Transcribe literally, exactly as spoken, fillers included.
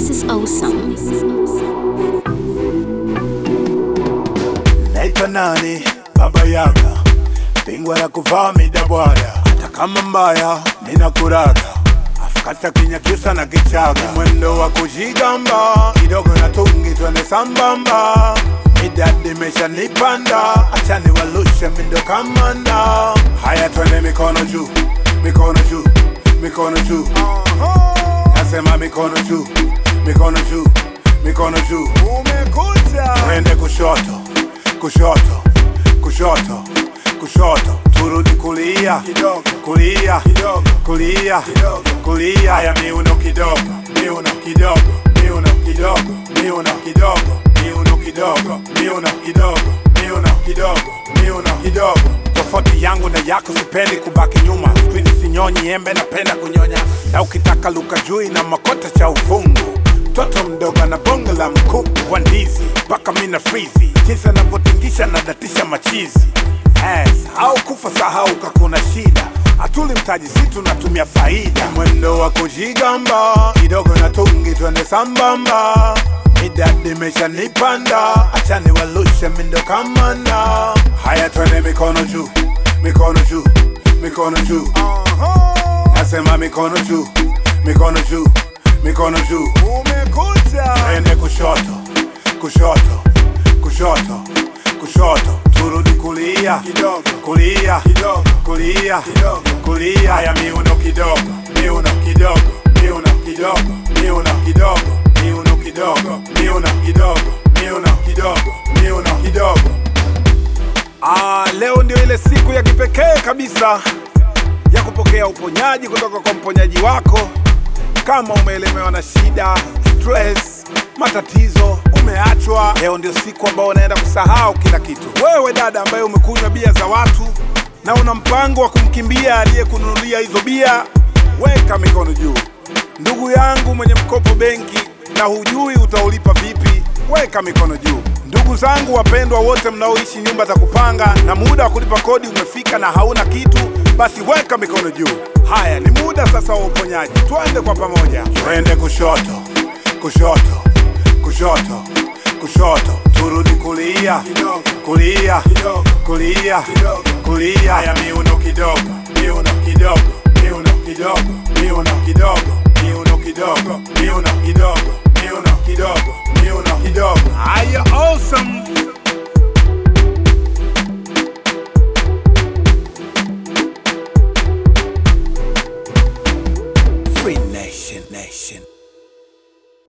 This is awesome. Naitwa nani? Baba Yaga, bingwa la kuvaa midabwada. Hata kama mbaya, nina kuraga. Afkata kinyakyusa na kichaga. Mwendo wa kujigamba, kidogo na tungi twende sambamba. Midadi mesha nipanda, achani walushe mindo kamanda. Haya twende mikono juu, mikono juu, mikono juu. Nasema mikono juu, mikono juu, mikono juu. Umekuja. Twende kushoto, kushoto, kushoto, kushoto. Turudi kulia, kidogo, kulia, kidogo, kulia, kidogo, kulia. Haya miuno kidogo, miuno kidogo, miuno kidogo, miuno kidogo, miuno kidogo, miuno kidogo, miuno kidogo, miuno kidogo. Tofauti yangu na yako sipendi kubaki nyuma. Squeeze sinyonyi embe napenda kunyonya. Na ukitaka luka jui na makota cha ufungu. Toto mdoga na bonga la mkuku wa ndizi mpaka mina freezy. Jinsi anavyotingisha na datisha machizi. Eh, sahau kufa sahau kakuna shida. Atuli mtaji si tunatumia faida. Mwendo wa kujigamba, kidogo na tungi twende sambamba. Midadi mesha nipanda, achani walushe mindo kamanda. Haya twende mikono juu, mikono juu, mikono juu. Nasema mikono juu, mikono juu, mikono juu. Umekuja. Twende kushoto, kushoto, kushoto, kushoto. Turudi kulia, kidogo, kulia, kidogo, kulia, kidogo, kulia. Haya miuno kidogo, miuno kidogo, miuno kidogo, miuno kidogo, miuno kidogo, miuno kidogo, miuno kidogo, miuno kidogo. Ah, leo ndio ile siku ya kipekee kabisa ya kupokea uponyaji kutoka kwa mponyaji wako. Kama umeelemewa na shida, stress, matatizo, umeachwa, leo ndio siku ambayo unaenda kusahau kila kitu. Wewe dada ambaye umekunywa bia za watu na una mpango wa kumkimbia aliyekununulia hizo bia, weka mikono juu. Ndugu yangu mwenye mkopo benki na hujui utaulipa vipi, weka mikono juu. Ndugu zangu wapendwa wote mnaoishi nyumba za kupanga na muda wa kulipa kodi umefika na hauna kitu, basi weka mikono juu. Haya ni muda sasa wa uponyaji. Twende kwa pamoja. Twende kushoto, kushoto, kushoto, kushoto. Turudi kulia, kidogo, kulia, kidogo, kulia, kidogo, kulia. Haya miuno kidogo, miuno kidogo, miuno kidogo, miuno kidogo, miuno kidogo, miuno kidogo, miuno kidogo, miuno kidogo. Haya awesome. Free Nation Nation.